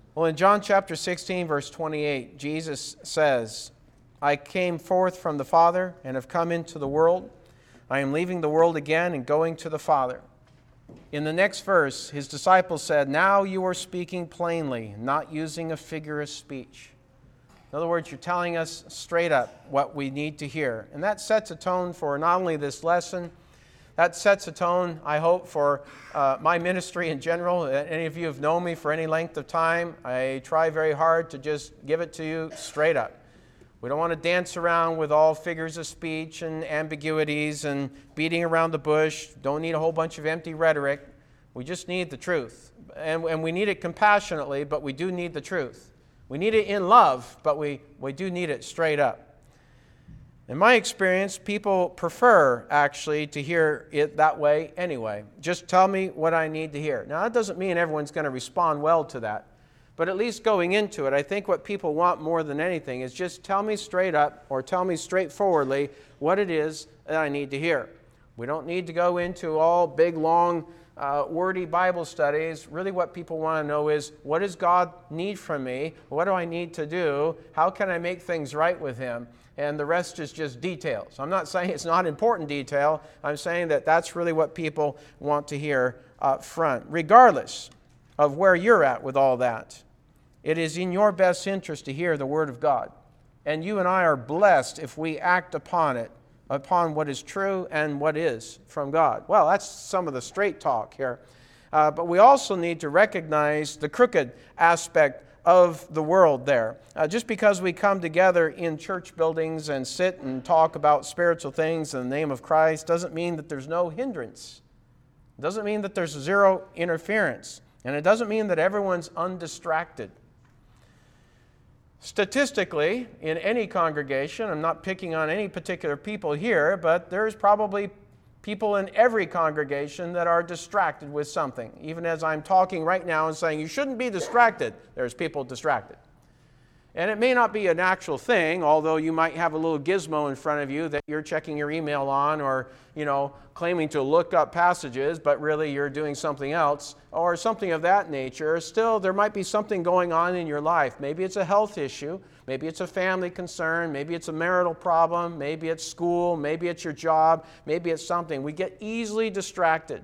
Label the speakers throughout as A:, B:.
A: Well, in John chapter 16, verse 28, Jesus says, I came forth from the Father and have come into the world. I am leaving the world again and going to the Father. In the next verse, his disciples said, now you are speaking plainly, not using a figure of speech. In other words, you're telling us straight up what we need to hear. And that sets a tone for not only this lesson, that sets a tone, I hope, for my ministry in general. Any of you have known me for any length of time, I try very hard to just give it to you straight up. We don't want to dance around with all figures of speech and ambiguities and beating around the bush. Don't need a whole bunch of empty rhetoric. We just need the truth. And we need it compassionately, but we do need the truth. We need it in love, but we do need it straight up. In my experience, people prefer, actually, to hear it that way anyway. Just tell me what I need to hear. Now, that doesn't mean everyone's going to respond well to that. But at least going into it, I think what people want more than anything is just tell me straight up or tell me straightforwardly what it is that I need to hear. We don't need to go into all big, long, wordy Bible studies. Really what people want to know is, what does God need from me? What do I need to do? How can I make things right with Him? And the rest is just details. I'm not saying it's not important detail. I'm saying that that's really what people want to hear up front. Regardless of where you're at with all that, it is in your best interest to hear the Word of God. And you and I are blessed if we act upon it, upon what is true and what is from God. Well, that's some of the straight talk here. But we also need to recognize the crooked aspect of the world there. Just because we come together in church buildings and sit and talk about spiritual things in the name of Christ doesn't mean that there's no hindrance. It doesn't mean that there's zero interference. And it doesn't mean that everyone's undistracted. Statistically, in any congregation, I'm not picking on any particular people here, but there's probably people in every congregation that are distracted with something. Even as I'm talking right now and saying you shouldn't be distracted, there's people distracted. And it may not be an actual thing, although you might have a little gizmo in front of you that you're checking your email on or, claiming to look up passages, but really you're doing something else or something of that nature. Still, there might be something going on in your life. Maybe it's a health issue. Maybe it's a family concern. Maybe it's a marital problem. Maybe it's school. Maybe it's your job. Maybe it's something. We get easily distracted.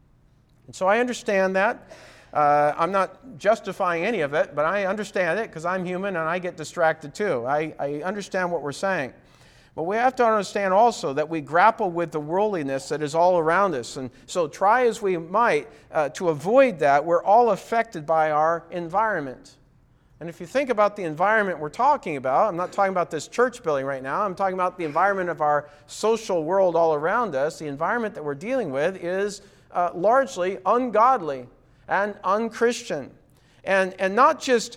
A: And so I understand that. I'm not justifying any of it, but I understand it because I'm human and I get distracted too. I understand what we're saying. But we have to understand also that we grapple with the worldliness that is all around us. And so try as we might to avoid that, we're all affected by our environment. And if you think about the environment we're talking about, I'm not talking about this church building right now, I'm talking about the environment of our social world all around us. The environment that we're dealing with is largely ungodly and unchristian. And not just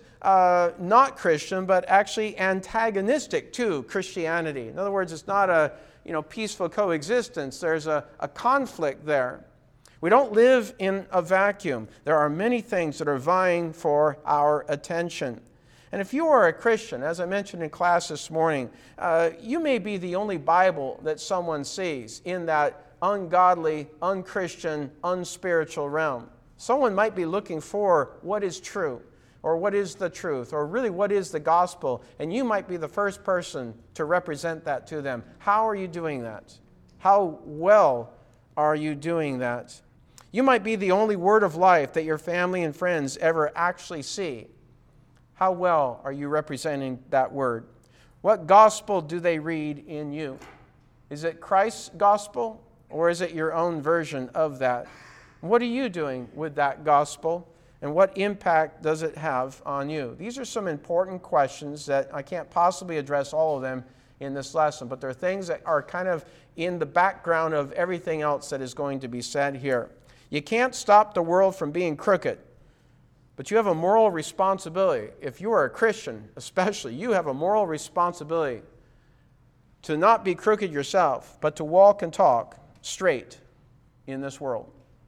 A: not Christian, but actually antagonistic to Christianity. In other words, it's not a peaceful coexistence. There's a conflict there. We don't live in a vacuum. There are many things that are vying for our attention. And if you are a Christian, as I mentioned in class this morning, you may be the only Bible that someone sees in that ungodly, unchristian, unspiritual realm. Someone might be looking for what is true, or what is the truth, or really what is the gospel, and you might be the first person to represent that to them. How are you doing that? How well are you doing that? You might be the only word of life that your family and friends ever actually see. How well are you representing that word? What gospel do they read in you? Is it Christ's gospel, or is it your own version of that? What are you doing with that gospel, and what impact does it have on you? These are some important questions that I can't possibly address all of them in this lesson, but there are things that are kind of in the background of everything else that is going to be said here. You can't stop the world from being crooked, but you have a moral responsibility. If you are a Christian, especially, you have a moral responsibility to not be crooked yourself, but to walk and talk straight in this world.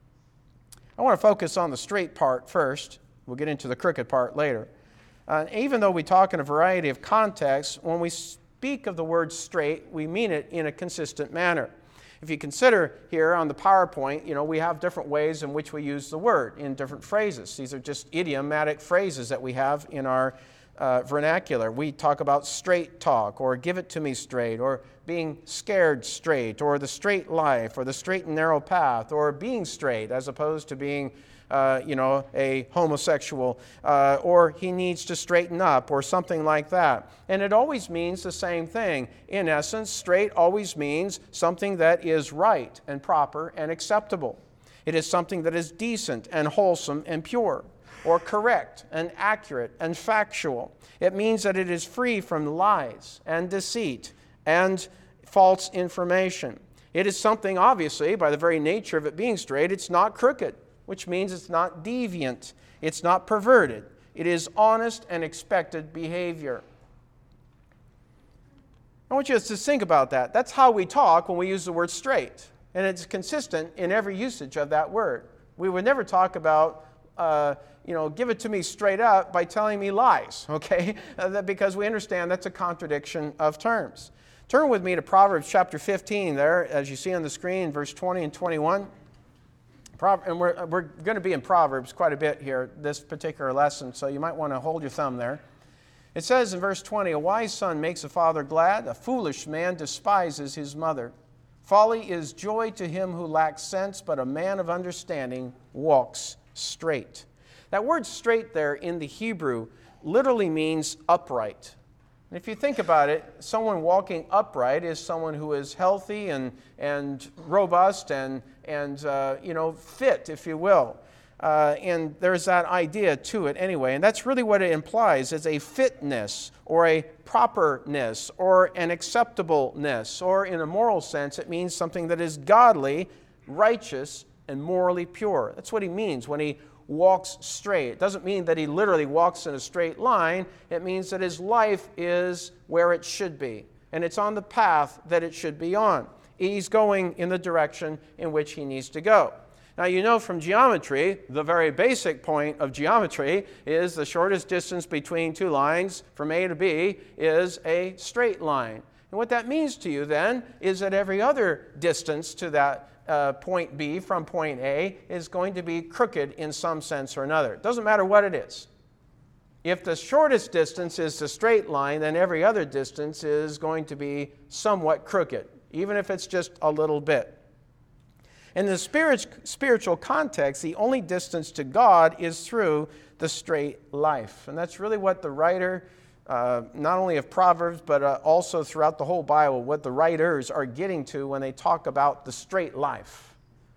A: I want to focus on the straight part first. We'll get into the crooked part later. Even though we talk in a variety of contexts, when we speak of the word straight, we mean it in a consistent manner. If you consider here on the PowerPoint, we have different ways in which we use the word in different phrases. These are just idiomatic phrases that we have in our vernacular. We talk about straight talk, or give it to me straight, or being scared straight, or the straight life, or the straight and narrow path, or being straight as opposed to being a homosexual, or he needs to straighten up, or something like that. And it always means the same thing. In essence, straight always means something that is right and proper and acceptable. It is something that is decent and wholesome and pure, or correct and accurate and factual. It means that it is free from lies and deceit and false information. It is something, obviously, by the very nature of it being straight, it's not crooked, which means it's not deviant, it's not perverted. It is honest and expected behavior. I want you to think about that. That's how we talk when we use the word straight, and it's consistent in every usage of that word. We would never talk about, give it to me straight up by telling me lies, okay? Because we understand that's a contradiction of terms. Turn with me to Proverbs chapter 15 there, as you see on the screen, verse 20 and 21. And we're going to be in Proverbs quite a bit here, this particular lesson, so you might want to hold your thumb there. It says in verse 20, "A wise son makes a father glad, a foolish man despises his mother. Folly is joy to him who lacks sense, but a man of understanding walks straight." That word straight there in the Hebrew literally means upright. And if you think about it, someone walking upright is someone who is healthy and robust and fit, if you will. And there's that idea to it anyway. And that's really what it implies, is a fitness or a properness or an acceptableness. Or in a moral sense, it means something that is godly, righteous, and morally pure. That's what he means when he walks straight. It doesn't mean that he literally walks in a straight line. It means that his life is where it should be, and it's on the path that it should be on. He's going in the direction in which he needs to go. Now, you know from geometry, the very basic point of geometry is the shortest distance between two lines from A to B is a straight line. And what that means to you then is that every other distance to that point B from point A is going to be crooked in some sense or another. It doesn't matter what it is. If the shortest distance is the straight line, then every other distance is going to be somewhat crooked, even if it's just a little bit. In the spiritual context, the only distance to God is through the straight life. And that's really what the writer, not only of Proverbs, but also throughout the whole Bible, what the writers are getting to when they talk about the straight life.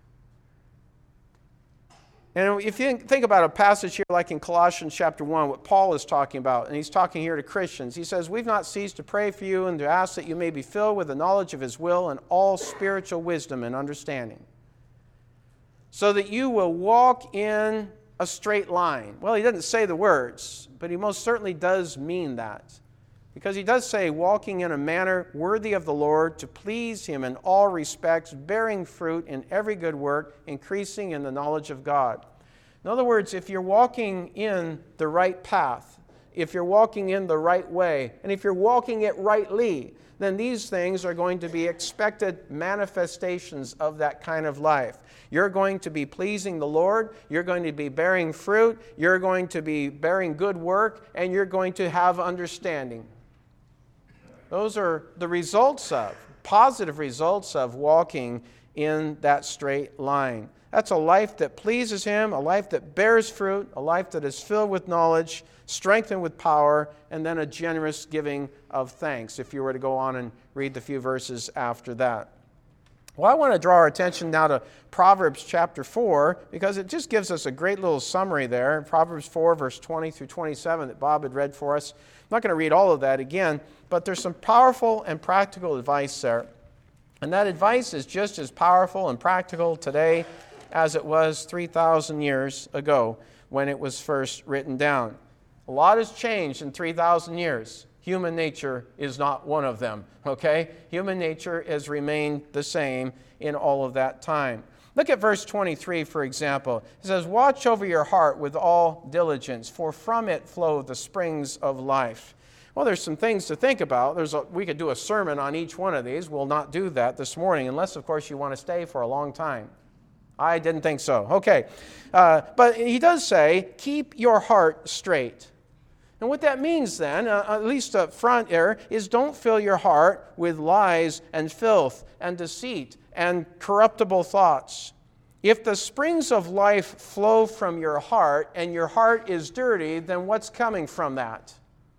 A: And if you think about a passage here like in Colossians chapter 1, what Paul is talking about, and he's talking here to Christians, he says, "We've not ceased to pray for you and to ask that you may be filled with the knowledge of his will and all spiritual wisdom and understanding, so that you will walk in a straight line." Well, he doesn't say the words, but he most certainly does mean that. Because he does say, walking in a manner worthy of the Lord, to please him in all respects, bearing fruit in every good work, increasing in the knowledge of God. In other words, if you're walking in the right path, if you're walking in the right way, and if you're walking it rightly, then these things are going to be expected manifestations of that kind of life. You're going to be pleasing the Lord, you're going to be bearing fruit, you're going to be bearing good work, and you're going to have understanding. Those are the results of, positive results of walking in that straight line. That's a life that pleases him, a life that bears fruit, a life that is filled with knowledge, strengthened with power, and then a generous giving of thanks, if you were to go on and read the few verses after that. Well, I want to draw our attention now to Proverbs chapter 4, because it just gives us a great little summary there. Proverbs 4, verse 20 through 27 that Bob had read for us. I'm not going to read all of that again, but there's some powerful and practical advice there. And that advice is just as powerful and practical today as it was 3,000 years ago when it was first written down. A lot has changed in 3,000 years. Human nature is not one of them, okay? Human nature has remained the same in all of that time. Look at verse 23, for example. It says, "Watch over your heart with all diligence, for from it flow the springs of life." Well, there's some things to think about. We could do a sermon on each one of these. We'll not do that this morning, unless, of course, you want to stay for a long time. I didn't think so. Okay. But he does say, keep your heart straight. And what that means then, at least up front here, is don't fill your heart with lies and filth and deceit and corruptible thoughts. If the springs of life flow from your heart and your heart is dirty, then what's coming from that?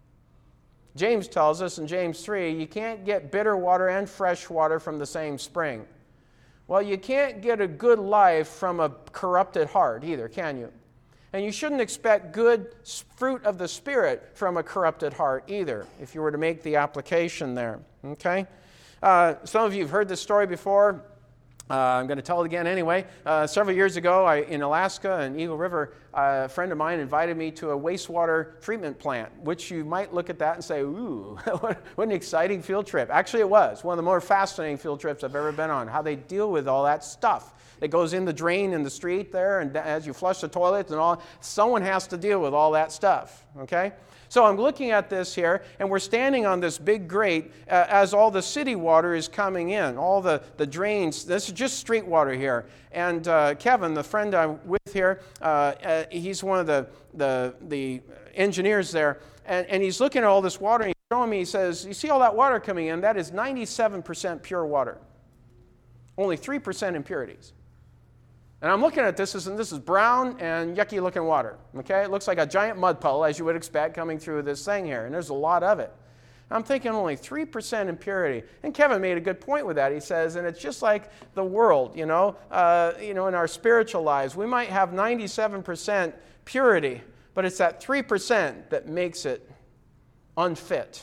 A: James tells us in James 3, you can't get bitter water and fresh water from the same spring. Well, you can't get a good life from a corrupted heart either, can you? And you shouldn't expect good fruit of the Spirit from a corrupted heart either, if you were to make the application there. Okay? Some of you have heard this story before. I'm going to tell it again anyway. Several years ago in Alaska in Eagle River, a friend of mine invited me to a wastewater treatment plant, which you might look at that and say, ooh, what an exciting field trip. Actually, it was one of the more fascinating field trips I've ever been on, how they deal with all that stuff. It goes in the drain in the street there, and as you flush the toilets and all, someone has to deal with all that stuff, okay? So I'm looking at this here, and we're standing on this big grate as all the city water is coming in, all the drains. This is just street water here. And Kevin, the friend I'm with here, he's one of the engineers there, and he's looking at all this water, and he's showing me, he says, you see all that water coming in? That is 97% pure water. Only 3% impurities. And I'm looking at this, and this is brown and yucky looking water. Okay, it looks like a giant mud puddle, as you would expect, coming through this thing here, and there's a lot of it. I'm thinking only 3% impurity. And Kevin made a good point with that. He says, and it's just like the world, in our spiritual lives. We might have 97% purity, but it's that 3% that makes it unfit.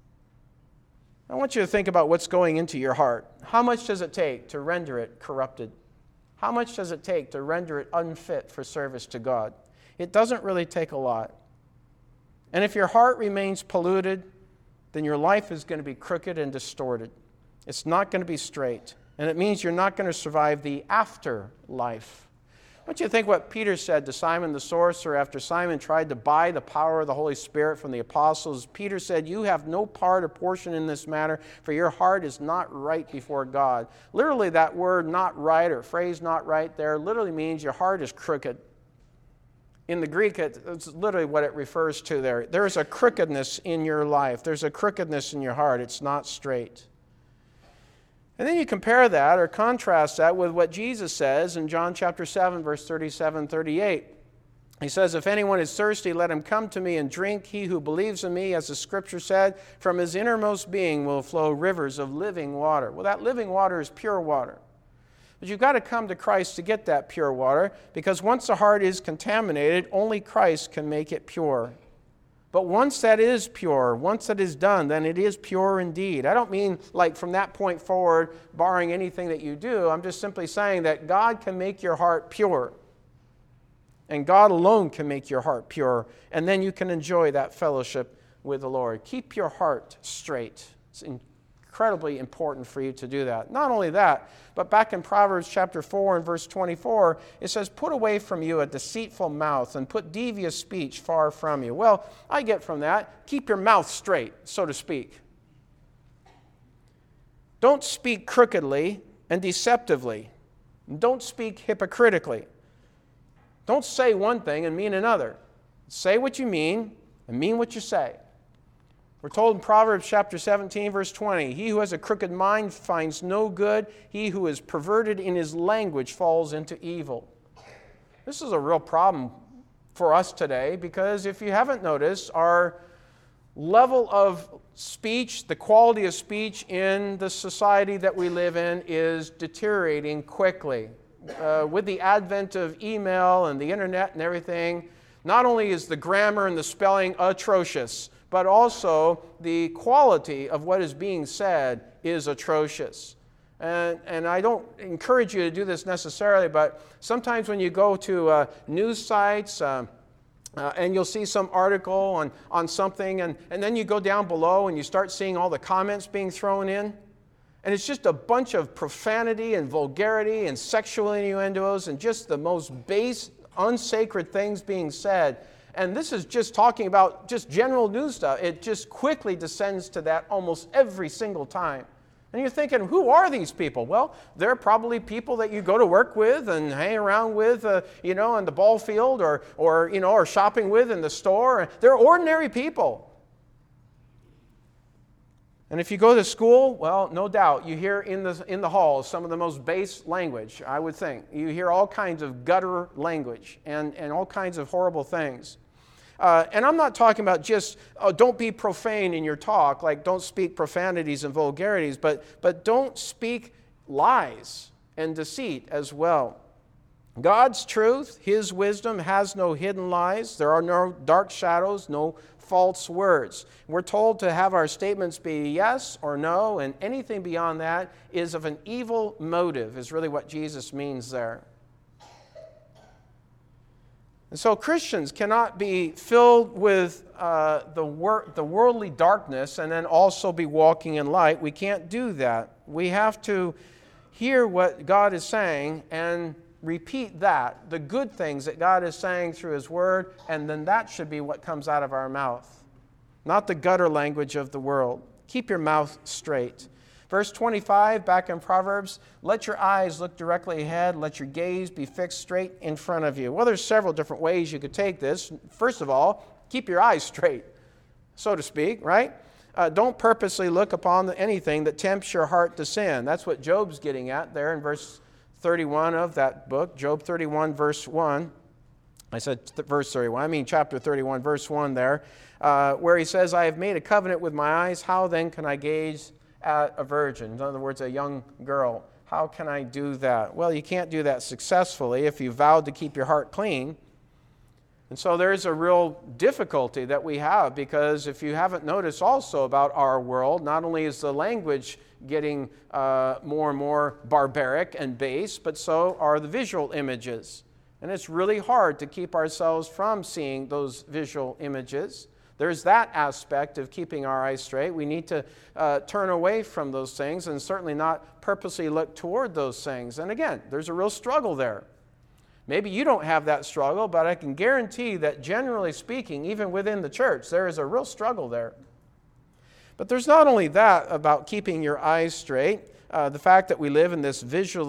A: I want you to think about what's going into your heart. How much does it take to render it corrupted? How much does it take to render it unfit for service to God? It doesn't really take a lot. And if your heart remains polluted, then your life is going to be crooked and distorted. It's not going to be straight. And it means you're not going to survive the afterlife. I want you to think what Peter said to Simon the sorcerer after Simon tried to buy the power of the Holy Spirit from the apostles. Peter said, you have no part or portion in this matter, for your heart is not right before God. Literally, that word not right or phrase not right there literally means your heart is crooked. In the Greek, it's literally what it refers to there. There is a crookedness in your life. There's a crookedness in your heart. It's not straight. And then you compare that or contrast that with what Jesus says in John chapter 7, verse 37, 38. He says, if anyone is thirsty, let him come to me and drink. He who believes in me, as the Scripture said, from his innermost being will flow rivers of living water. Well, that living water is pure water. But you've got to come to Christ to get that pure water, because once the heart is contaminated, only Christ can make it pure. But once that is pure, once that is done, then it is pure indeed. I don't mean like from that point forward, barring anything that you do. I'm just simply saying that God can make your heart pure. And God alone can make your heart pure. And then you can enjoy that fellowship with the Lord. Keep your heart straight. It's incredibly important for you to do that. Not only that, but back in Proverbs chapter 4 and verse 24, it says, put away from you a deceitful mouth and put devious speech far from you. Well, I get from that, keep your mouth straight, so to speak. Don't speak crookedly and deceptively. Don't speak hypocritically. Don't say one thing and mean another. Say what you mean and mean what you say. We're told in Proverbs chapter 17, verse 20, he who has a crooked mind finds no good. He who is perverted in his language falls into evil. This is a real problem for us today, because if you haven't noticed, our level of speech, the quality of speech in the society that we live in is deteriorating quickly. With the advent of email and the internet and everything, not only is the grammar and the spelling atrocious, but also the quality of what is being said is atrocious. And I don't encourage you to do this necessarily, but sometimes when you go to news sites and you'll see some article on something, and then you go down below and you start seeing all the comments being thrown in, and it's just a bunch of profanity and vulgarity and sexual innuendos and just the most base, unsacred things being said. And this is just talking about just general news stuff. It just quickly descends to that almost every single time. And you're thinking, who are these people? Well, they're probably people that you go to work with and hang around with, in the ball field or shopping with in the store. They're ordinary people. And if you go to school, well, no doubt, you hear in the halls some of the most base language, I would think. You hear all kinds of gutter language and all kinds of horrible things. And I'm not talking about just, don't be profane in your talk, like don't speak profanities and vulgarities, but don't speak lies and deceit as well. God's truth, His wisdom, has no hidden lies. There are no dark shadows, no false words. We're told to have our statements be yes or no, and anything beyond that is of an evil motive, is really what Jesus means there. And so Christians cannot be filled with the worldly darkness and then also be walking in light. We can't do that. We have to hear what God is saying and repeat that, the good things that God is saying through His Word, and then that should be what comes out of our mouth, not the gutter language of the world. Keep your mouth straight. Verse 25, back in Proverbs, let your eyes look directly ahead, let your gaze be fixed straight in front of you. Well, there's several different ways you could take this. First of all, keep your eyes straight, so to speak, right? Don't purposely look upon anything that tempts your heart to sin. That's what Job's getting at there in verse 31 of that book, Job 31, verse 1. I said verse 31, I mean chapter 31, verse 1 there, where he says, I have made a covenant with my eyes, how then can I gaze at a virgin? In other words, a young girl. How can I do that? Well, you can't do that successfully if you vowed to keep your heart clean. And so there's a real difficulty that we have, because if you haven't noticed also about our world, not only is the language getting more and more barbaric and base, but so are the visual images. And it's really hard to keep ourselves from seeing those visual images. There's that aspect of keeping our eyes straight. We need to turn away from those things and certainly not purposely look toward those things. And again, there's a real struggle there. Maybe you don't have that struggle, but I can guarantee that generally speaking, even within the church, there is a real struggle there. But there's not only that about keeping your eyes straight. The fact that we live in this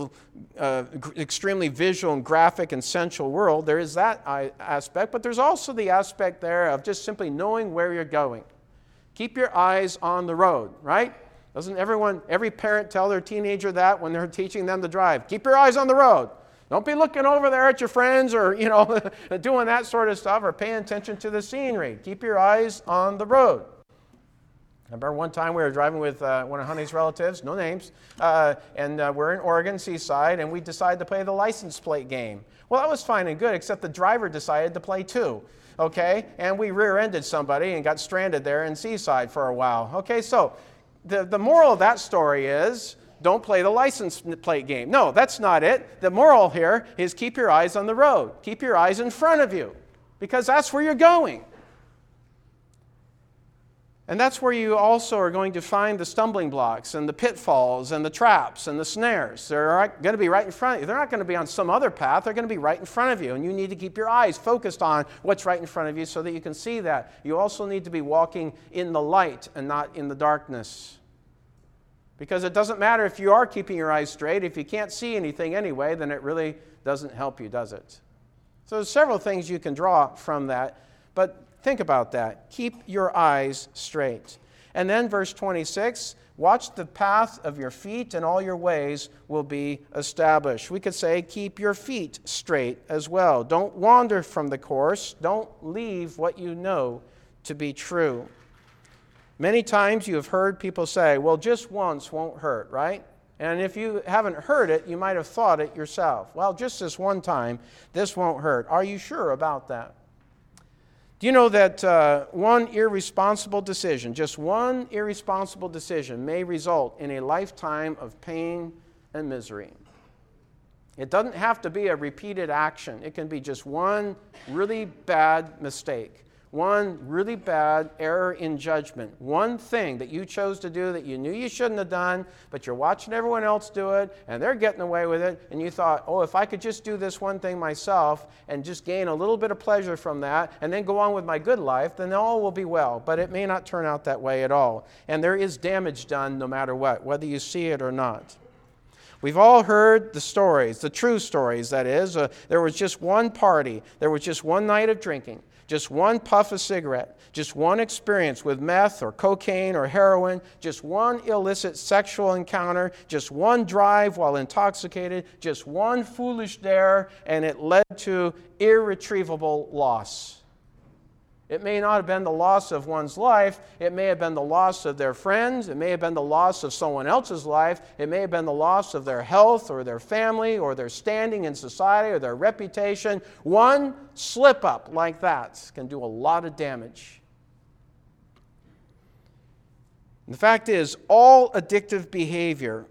A: extremely visual and graphic and sensual world, there is that aspect, but there's also the aspect there of just simply knowing where you're going. Keep your eyes on the road, right? Doesn't every parent tell their teenager that when they're teaching them to drive? Keep your eyes on the road. Don't be looking over there at your friends or, doing that sort of stuff or paying attention to the scenery. Keep your eyes on the road. I remember one time we were driving with one of Honey's relatives, no names, and we're in Oregon, Seaside, and we decided to play the license plate game. Well, that was fine and good, except the driver decided to play too, okay? And we rear-ended somebody and got stranded there in Seaside for a while. Okay, so the moral of that story is, don't play the license plate game. No, that's not it. The moral here is keep your eyes on the road. Keep your eyes in front of you, because that's where you're going. And that's where you also are going to find the stumbling blocks and the pitfalls and the traps and the snares. They're going to be right in front of you. They're not going to be on some other path. They're going to be right in front of you. And you need to keep your eyes focused on what's right in front of you so that you can see that. You also need to be walking in the light and not in the darkness. Because it doesn't matter if you are keeping your eyes straight. If you can't see anything anyway, then it really doesn't help you, does it? So there's several things you can draw from that. But think about that. Keep your eyes straight. And then verse 26, watch the path of your feet, and all your ways will be established. We could say, keep your feet straight as well. Don't wander from the course. Don't leave what you know to be true. Many times you have heard people say, well, just once won't hurt, right? And if you haven't heard it, you might have thought it yourself. Well, just this one time, this won't hurt. Are you sure about that? Do you know that one irresponsible decision, just one irresponsible decision, may result in a lifetime of pain and misery? It doesn't have to be a repeated action. It can be just one really bad mistake, one really bad error in judgment, one thing that you chose to do that you knew you shouldn't have done, but you're watching everyone else do it, and they're getting away with it, and you thought, oh, if I could just do this one thing myself and just gain a little bit of pleasure from that and then go on with my good life, then all will be well. But it may not turn out that way at all. And there is damage done no matter what, whether you see it or not. We've all heard the stories, the true stories, that is. There was just one party. There was just one night of drinking, just one puff of cigarette, just one experience with meth or cocaine or heroin, just one illicit sexual encounter, just one drive while intoxicated, just one foolish dare, and it led to irretrievable loss. It may not have been the loss of one's life. It may have been the loss of their friends. It may have been the loss of someone else's life. It may have been the loss of their health or their family or their standing in society or their reputation. One slip-up like that can do a lot of damage. And the fact is, all addictive behavior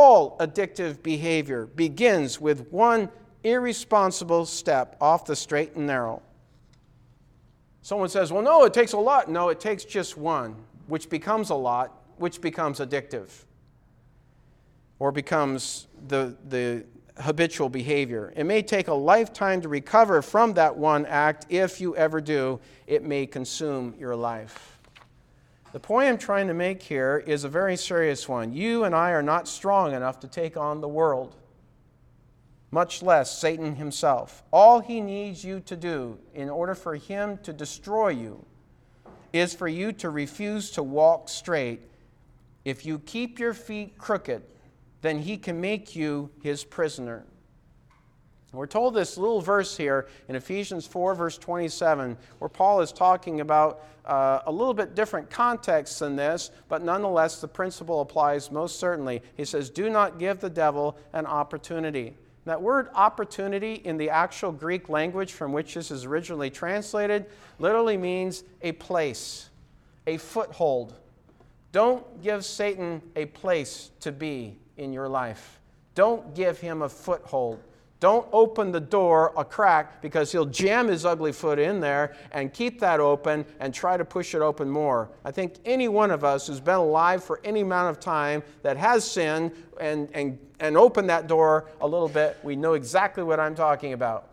A: begins with one irresponsible step off the straight and narrow. Someone says, well, no, it takes a lot. No, it takes just one, which becomes a lot, which becomes addictive or becomes the habitual behavior. It may take a lifetime to recover from that one act. If you ever do, it may consume your life. The point I'm trying to make here is a very serious one. You and I are not strong enough to take on the world, much less Satan himself. All he needs you to do in order for him to destroy you is for you to refuse to walk straight. If you keep your feet crooked, then he can make you his prisoner. We're told this little verse here in Ephesians 4, verse 27, where Paul is talking about a little bit different context than this, but nonetheless the principle applies most certainly. He says, do not give the devil an opportunity. That word opportunity in the actual Greek language from which this is originally translated literally means a place, a foothold. Don't give Satan a place to be in your life. Don't give him a foothold. Don't open the door a crack, because he'll jam his ugly foot in there and keep that open and try to push it open more. I think any one of us who's been alive for any amount of time that has sinned and opened that door a little bit, we know exactly what I'm talking about.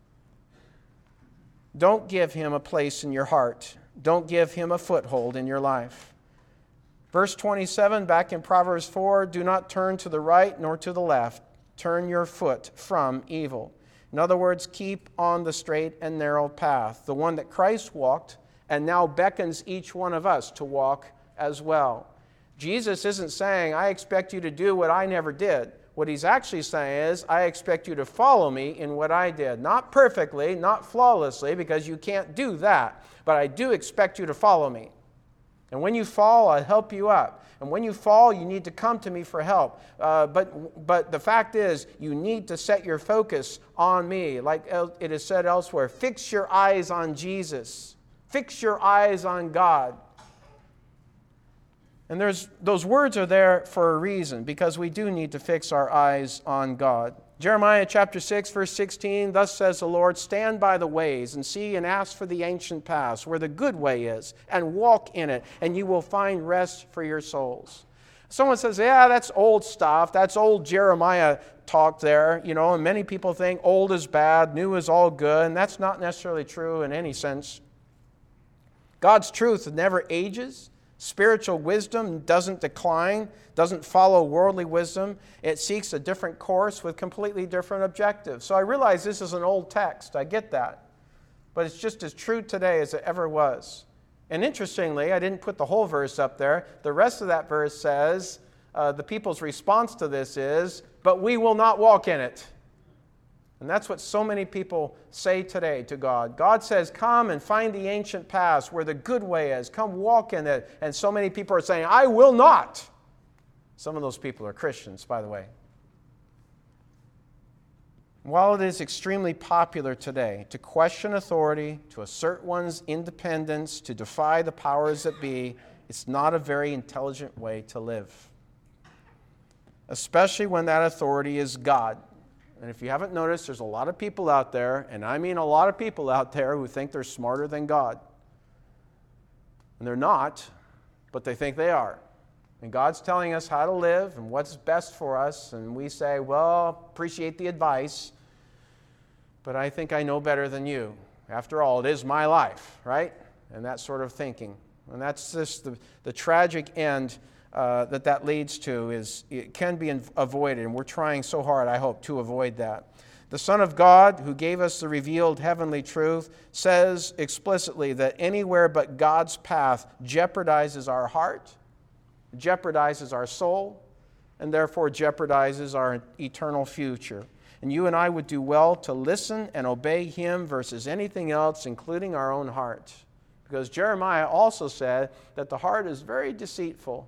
A: Don't give him a place in your heart. Don't give him a foothold in your life. Verse 27, back in Proverbs 4, do not turn to the right nor to the left. Turn your foot from evil. In other words, keep on the straight and narrow path, the one that Christ walked and now beckons each one of us to walk as well. Jesus isn't saying, I expect you to do what I never did. What he's actually saying is, I expect you to follow me in what I did. Not perfectly, not flawlessly, because you can't do that. But I do expect you to follow me. And when you fall, I'll help you up. And when you fall, you need to come to me for help. But the fact is, you need to set your focus on me. Like it is said elsewhere, fix your eyes on Jesus. Fix your eyes on God. And those words are there for a reason, because we do need to fix our eyes on God. Jeremiah chapter 6, verse 16, thus says the Lord, stand by the ways and see and ask for the ancient paths, where the good way is, and walk in it, and you will find rest for your souls. Someone says, yeah, that's old stuff. That's old Jeremiah talk there, and many people think old is bad, new is all good, and that's not necessarily true in any sense. God's truth never ages. Spiritual wisdom doesn't decline, doesn't follow worldly wisdom. It seeks a different course with completely different objectives. So I realize this is an old text. I get that. But it's just as true today as it ever was. And interestingly, I didn't put the whole verse up there. The rest of that verse says, the people's response to this is, but we will not walk in it. And that's what so many people say today to God. God says, come and find the ancient paths where the good way is. Come walk in it. And so many people are saying, I will not. Some of those people are Christians, by the way. While it is extremely popular today to question authority, to assert one's independence, to defy the powers that be, it's not a very intelligent way to live. Especially when that authority is God. And if you haven't noticed, there's a lot of people out there, and I mean a lot of people out there, who think they're smarter than God. And they're not, but they think they are. And God's telling us how to live and what's best for us, and we say, well, appreciate the advice, but I think I know better than you. After all, it is my life, right? And that sort of thinking. And that's just the tragic end that leads to. Is it can be avoided, and we're trying so hard, I hope, to avoid that. The Son of God, who gave us the revealed heavenly truth, says explicitly that anywhere but God's path jeopardizes our heart, jeopardizes our soul, and therefore jeopardizes our eternal future. And you and I would do well to listen and obey Him versus anything else, including our own heart. Because Jeremiah also said that the heart is very deceitful.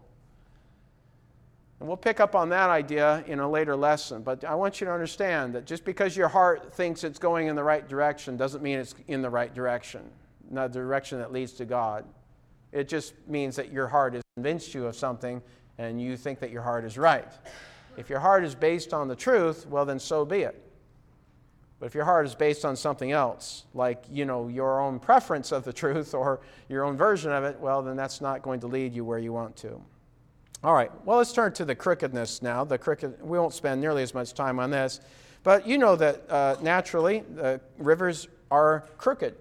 A: And we'll pick up on that idea in a later lesson. But I want you to understand that just because your heart thinks it's going in the right direction doesn't mean it's in the right direction, not the direction that leads to God. It just means that your heart has convinced you of something and you think that your heart is right. If your heart is based on the truth, well, then so be it. But if your heart is based on something else, like, your own preference of the truth or your own version of it, well, then that's not going to lead you where you want to. All right, well, let's turn to the crookedness now. We won't spend nearly as much time on this, but you know that naturally rivers are crooked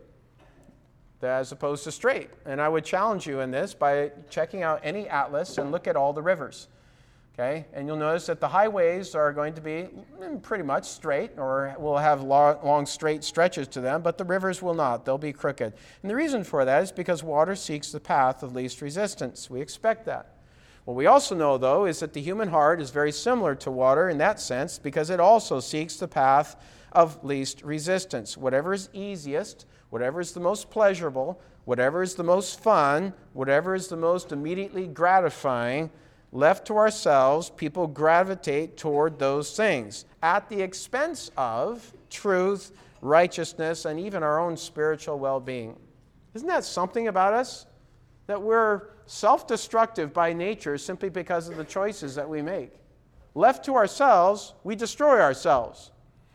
A: as opposed to straight. And I would challenge you in this by checking out any atlas and look at all the rivers. Okay, and you'll notice that the highways are going to be pretty much straight, or will have long straight stretches to them, but the rivers will not. They'll be crooked. And the reason for that is because water seeks the path of least resistance. We expect that. What we also know, though, is that the human heart is very similar to water in that sense, because it also seeks the path of least resistance. Whatever is easiest, whatever is the most pleasurable, whatever is the most fun, whatever is the most immediately gratifying, left to ourselves, people gravitate toward those things at the expense of truth, righteousness, and even our own spiritual well-being. Isn't that something about us? That we're self-destructive by nature simply because of the choices that we make. Left to ourselves, we destroy ourselves.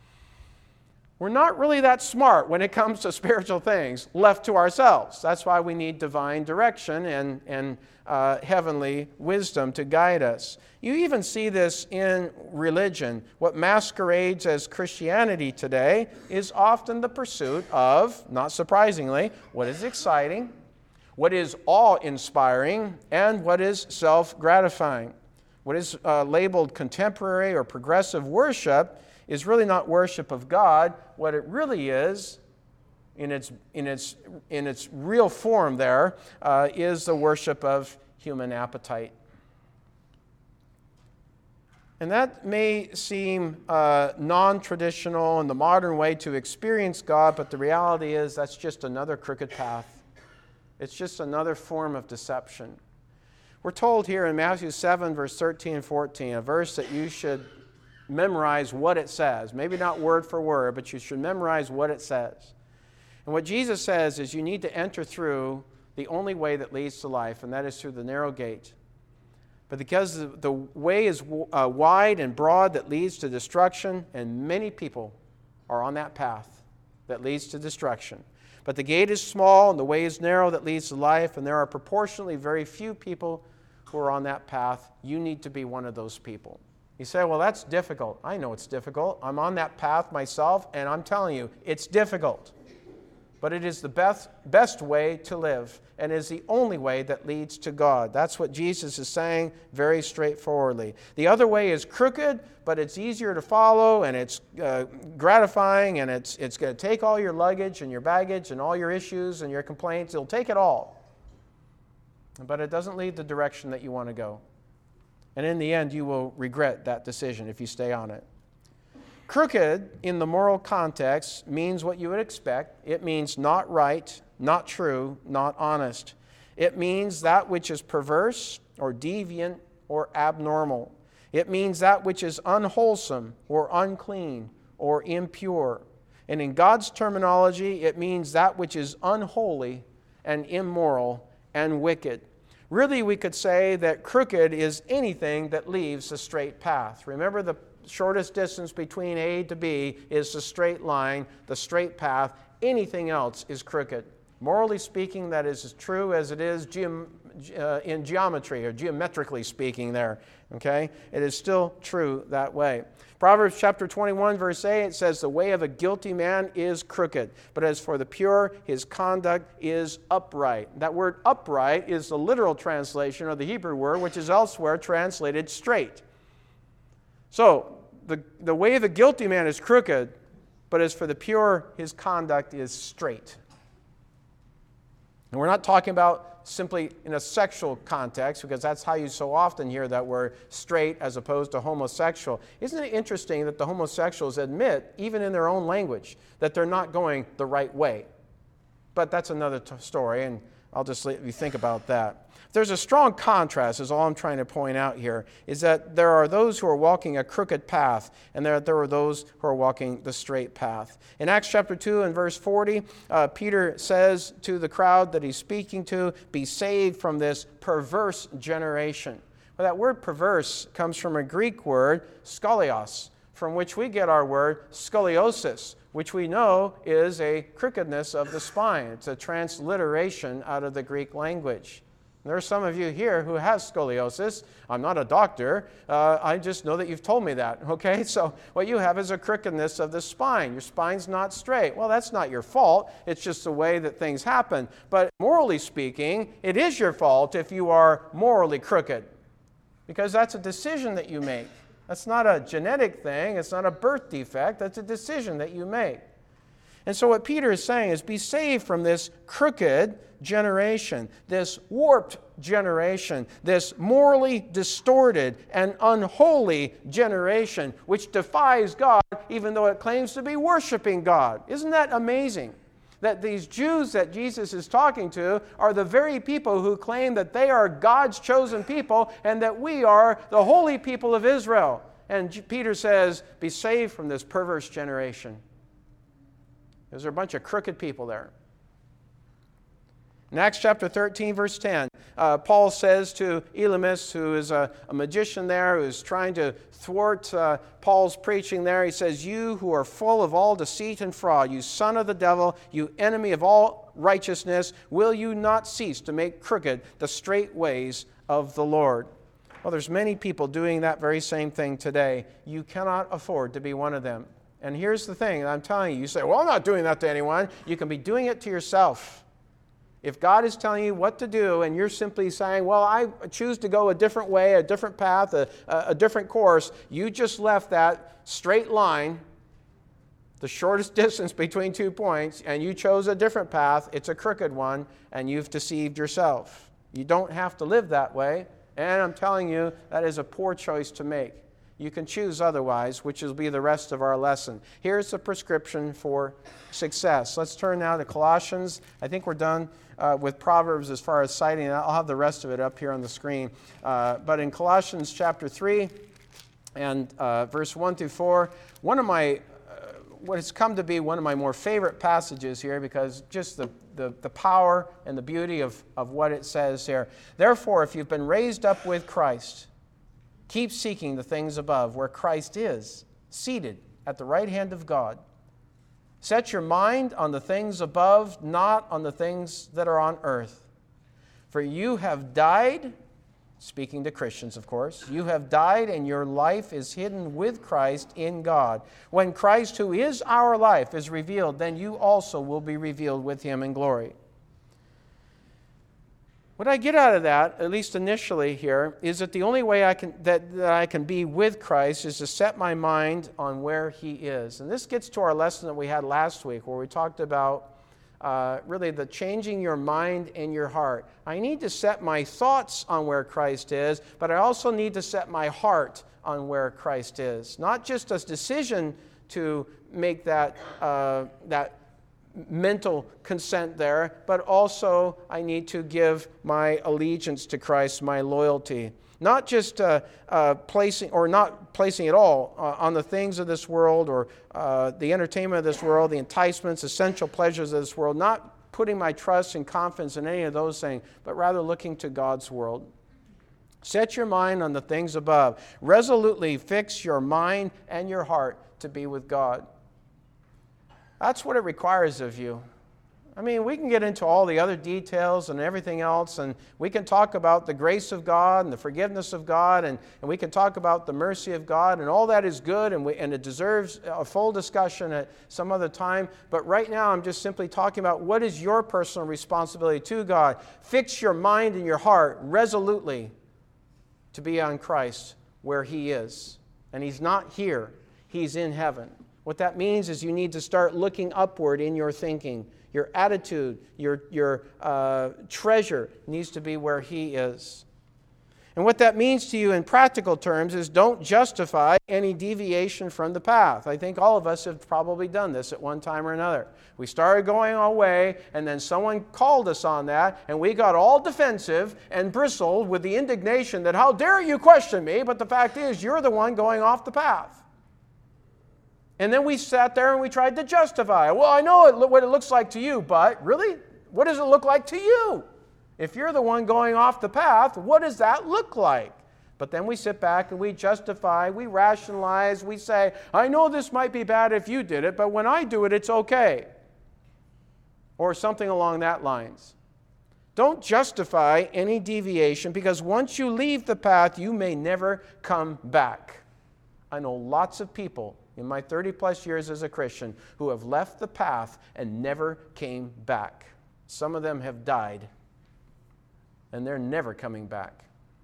A: We're not really that smart when it comes to spiritual things, left to ourselves. That's why we need divine direction and heavenly wisdom to guide us. You even see this in religion. What masquerades as Christianity today is often the pursuit of, not surprisingly, what is exciting, what is awe-inspiring, and what is self-gratifying. What is labeled contemporary or progressive worship is really not worship of God. What it really is, in its real form there, is the worship of human appetite. And that may seem non-traditional in the modern way to experience God, but the reality is that's just another crooked path. It's just another form of deception. We're told here in Matthew 7, verse 13 and 14, a verse that you should memorize what it says. Maybe not word for word, but you should memorize what it says. And what Jesus says is you need to enter through the only way that leads to life, and that is through the narrow gate. But because the way is wide and broad that leads to destruction, and many people are on that path that leads to destruction. But the gate is small and the way is narrow that leads to life, and there are proportionally very few people who are on that path. You need to be one of those people. You say, well, that's difficult. I know it's difficult. I'm on that path myself, and I'm telling you, it's difficult. But it is the best way to live, and is the only way that leads to God. That's what Jesus is saying very straightforwardly. The other way is crooked, but it's easier to follow, and it's gratifying, and it's going to take all your luggage and your baggage and all your issues and your complaints. It'll take it all. But it doesn't lead the direction that you want to go. And in the end, you will regret that decision if you stay on it. Crooked, in the moral context, means what you would expect. It means not right, not true, not honest. It means that which is perverse or deviant or abnormal. It means that which is unwholesome or unclean or impure. And in God's terminology, it means that which is unholy and immoral and wicked. Really, we could say that crooked is anything that leaves a straight path. Remember, the shortest distance between A to B is the straight line, the straight path. Anything else is crooked. Morally speaking, that is as true as it is in geometry or geometrically speaking there. Okay? It is still true that way. Proverbs chapter 21, verse 8, it says, the way of a guilty man is crooked, but as for the pure, his conduct is upright. That word upright is the literal translation of the Hebrew word, which is elsewhere translated straight. So, the way of the guilty man is crooked, but as for the pure, his conduct is straight. And we're not talking about simply in a sexual context, because that's how you so often hear that word straight as opposed to homosexual. Isn't it interesting that the homosexuals admit, even in their own language, that they're not going the right way? But that's another story, and I'll just let you think about that. There's a strong contrast, is all I'm trying to point out here, is that there are those who are walking a crooked path, and there are those who are walking the straight path. In Acts chapter 2 and verse 40, Peter says to the crowd that he's speaking to, be saved from this perverse generation. Well, that word perverse comes from a Greek word, skolios, from which we get our word scoliosis, which we know is a crookedness of the spine. It's a transliteration out of the Greek language. There are some of you here who have scoliosis. I'm not a doctor. I just know that you've told me that, okay? So what you have is a crookedness of the spine. Your spine's not straight. Well, that's not your fault. It's just the way that things happen. But morally speaking, it is your fault if you are morally crooked, because that's a decision that you make. That's not a genetic thing. It's not a birth defect. That's a decision that you make. And so what Peter is saying is, be saved from this crooked generation, this warped generation, this morally distorted and unholy generation, which defies God even though it claims to be worshiping God. Isn't that amazing? That these Jews that Jesus is talking to are the very people who claim that they are God's chosen people and that we are the holy people of Israel. And Peter says, be saved from this perverse generation. There's a bunch of crooked people there. In Acts chapter 13, verse 10, Paul says to Elymas, who is a magician there, who's trying to thwart Paul's preaching there, he says, you who are full of all deceit and fraud, you son of the devil, you enemy of all righteousness, will you not cease to make crooked the straight ways of the Lord? Well, there's many people doing that very same thing today. You cannot afford to be one of them. And here's the thing, I'm telling you, you say, well, I'm not doing that to anyone. You can be doing it to yourself. If God is telling you what to do and you're simply saying, well, I choose to go a different way, a different path, a different course, you just left that straight line, the shortest distance between 2 points, and you chose a different path. It's a crooked one, and you've deceived yourself. You don't have to live that way, and I'm telling you, that is a poor choice to make. You can choose otherwise, which will be the rest of our lesson. Here's the prescription for success. Let's turn now to Colossians. I think we're done with Proverbs as far as citing. I'll have the rest of it up here on the screen. But in Colossians chapter 3 and verse 1 through 4, one of my, what has come to be one of my more favorite passages here, because just the power and the beauty of what it says here. Therefore, if you've been raised up with Christ, keep seeking the things above, where Christ is, seated at the right hand of God. Set your mind on the things above, not on the things that are on earth. For you have died, speaking to Christians, of course, you have died and your life is hidden with Christ in God. When Christ, who is our life, is revealed, then you also will be revealed with him in glory. What I get out of that, at least initially here, is that the only way I can be with Christ is to set my mind on where he is. And this gets to our lesson that we had last week, where we talked about really the changing your mind and your heart. I need to set my thoughts on where Christ is, but I also need to set my heart on where Christ is. Not just a decision to make that mental consent there, but also I need to give my allegiance to Christ, my loyalty. Not just placing it all on the things of this world or the entertainment of this world, the enticements, essential pleasures of this world, not putting my trust and confidence in any of those things, but rather looking to God's world. Set your mind on the things above. Resolutely fix your mind and your heart to be with God. That's what it requires of you. I mean, we can get into all the other details and everything else, and we can talk about the grace of God and the forgiveness of God, and we can talk about the mercy of God, and all that is good, and it deserves a full discussion at some other time. But right now, I'm just simply talking about what is your personal responsibility to God. Fix your mind and your heart resolutely to be on Christ where He is. And He's not here. He's in heaven. What that means is you need to start looking upward in your thinking. Your attitude, your treasure needs to be where He is. And what that means to you in practical terms is don't justify any deviation from the path. I think all of us have probably done this at one time or another. We started going our way, and then someone called us on that, and we got all defensive and bristled with the indignation that, how dare you question me, but the fact is you're the one going off the path. And then we sat there and we tried to justify. Well, I know what it looks like to you, but really? What does it look like to you? If you're the one going off the path, what does that look like? But then we sit back and we justify, we rationalize, we say, I know this might be bad if you did it, but when I do it, it's okay. Or something along that lines. Don't justify any deviation, because once you leave the path, you may never come back. I know lots of people in my 30-plus years as a Christian who have left the path and never came back. Some of them have died, and they're never coming back.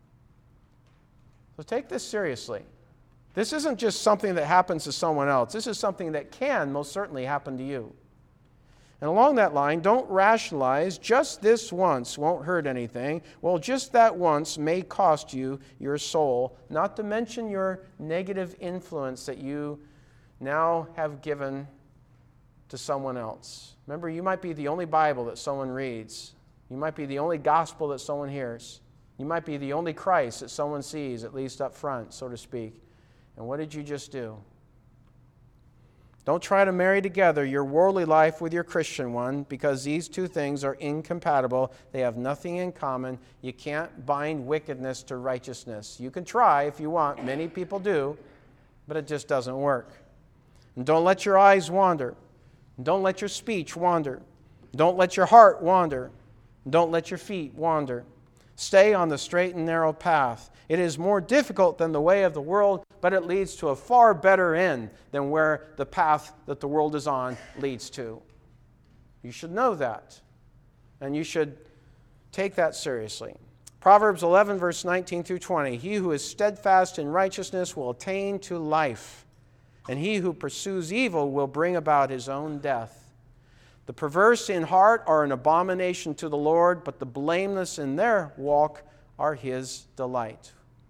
A: So take this seriously. This isn't just something that happens to someone else. This is something that can most certainly happen to you. And along that line, don't rationalize, just this once won't hurt anything. Well, just that once may cost you your soul, not to mention your negative influence that you now have given to someone else. Remember, you might be the only Bible that someone reads. You might be the only gospel that someone hears. You might be the only Christ that someone sees, at least up front, so to speak. And what did you just do? Don't try to marry together your worldly life with your Christian one, because these two things are incompatible. They have nothing in common. You can't bind wickedness to righteousness. You can try if you want. Many people do, but it just doesn't work. And don't let your eyes wander. Don't let your speech wander. Don't let your heart wander. Don't let your feet wander. Stay on the straight and narrow path. It is more difficult than the way of the world, but it leads to a far better end than where the path that the world is on leads to. You should know that, and you should take that seriously. Proverbs 11, verse 19 through 20. He who is steadfast in righteousness will attain to life, and he who pursues evil will bring about his own death. The perverse in heart are an abomination to the Lord, but the blameless in their walk are His delight.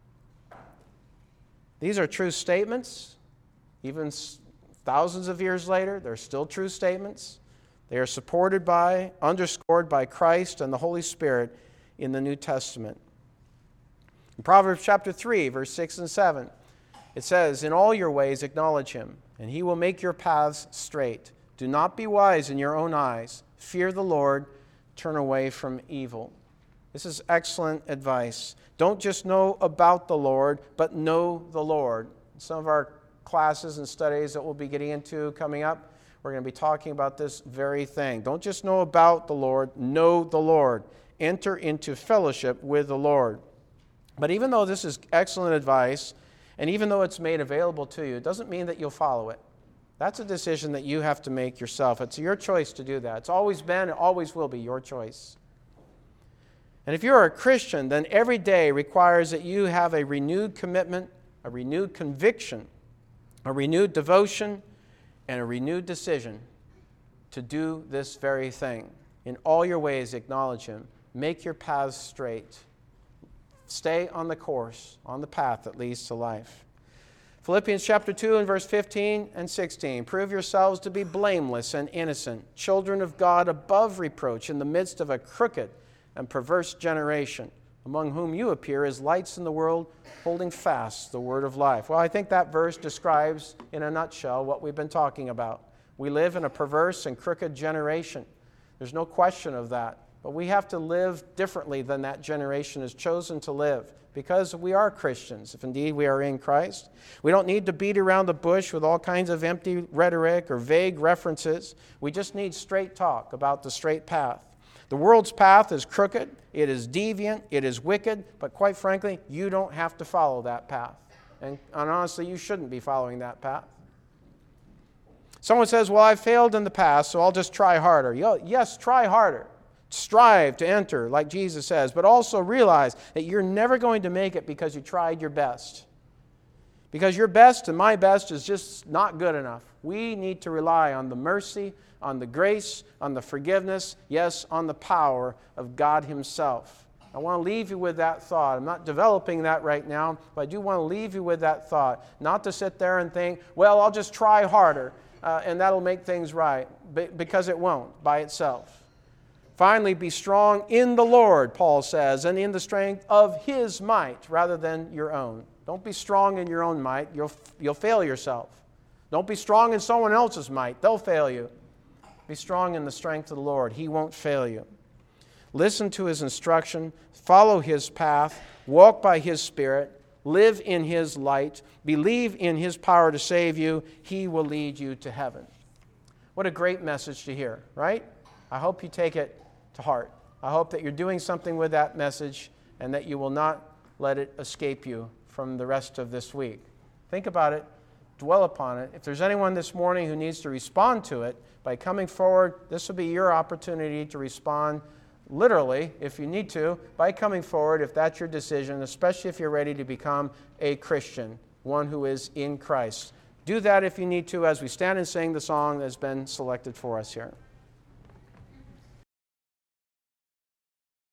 A: These are true statements. Even thousands of years later, they're still true statements. They are supported by, underscored by Christ and the Holy Spirit in the New Testament. In Proverbs chapter 3, verse 6 and 7, it says, in all your ways acknowledge Him, and He will make your paths straight. Do not be wise in your own eyes. Fear the Lord. Turn away from evil. This is excellent advice. Don't just know about the Lord, but know the Lord. In some of our classes and studies that we'll be getting into coming up, we're going to be talking about this very thing. Don't just know about the Lord, know the Lord. Enter into fellowship with the Lord. But even though this is excellent advice, and even though it's made available to you, it doesn't mean that you'll follow it. That's a decision that you have to make yourself. It's your choice to do that. It's always been, it always will be your choice. And if you're a Christian, then every day requires that you have a renewed commitment, a renewed conviction, a renewed devotion, and a renewed decision to do this very thing. In all your ways, acknowledge Him. Make your paths straight. Stay on the course, on the path that leads to life. Philippians chapter 2 and verse 15 and 16. Prove yourselves to be blameless and innocent, children of God above reproach in the midst of a crooked and perverse generation, among whom you appear as lights in the world, holding fast the word of life. Well, I think that verse describes in a nutshell what we've been talking about. We live in a perverse and crooked generation. There's no question of that. but we have to live differently than that generation has chosen to live, because we are Christians, if indeed we are in Christ. We don't need to beat around the bush with all kinds of empty rhetoric or vague references. We just need straight talk about the straight path. The world's path is crooked, it is deviant, it is wicked, but quite frankly, you don't have to follow that path. And honestly, you shouldn't be following that path. Someone says, well, I failed in the past, so I'll just try harder. Yes, try harder. Strive to enter, like Jesus says, but also realize that you're never going to make it because you tried your best. Because your best and my best is just not good enough. We need to rely on the mercy, on the grace, on the forgiveness, yes, on the power of God Himself. I want to leave you with that thought. I'm not developing that right now, but I do want to leave you with that thought. Not to sit there and think, well, I'll just try harder, and that'll make things right, because it won't by itself. Finally, be strong in the Lord, Paul says, and in the strength of His might rather than your own. Don't be strong in your own might. You'll fail yourself. Don't be strong in someone else's might. They'll fail you. Be strong in the strength of the Lord. He won't fail you. Listen to His instruction. Follow His path. Walk by His Spirit. Live in His light. Believe in His power to save you. He will lead you to heaven. What a great message to hear, right? I hope you take it to heart. I hope that you're doing something with that message and that you will not let it escape you from the rest of this week. Think about it. Dwell upon it. If there's anyone this morning who needs to respond to it, by coming forward, this will be your opportunity to respond literally, if you need to, by coming forward, if that's your decision, especially if you're ready to become a Christian, one who is in Christ. Do that if you need to as we stand and sing the song that's been selected for us here.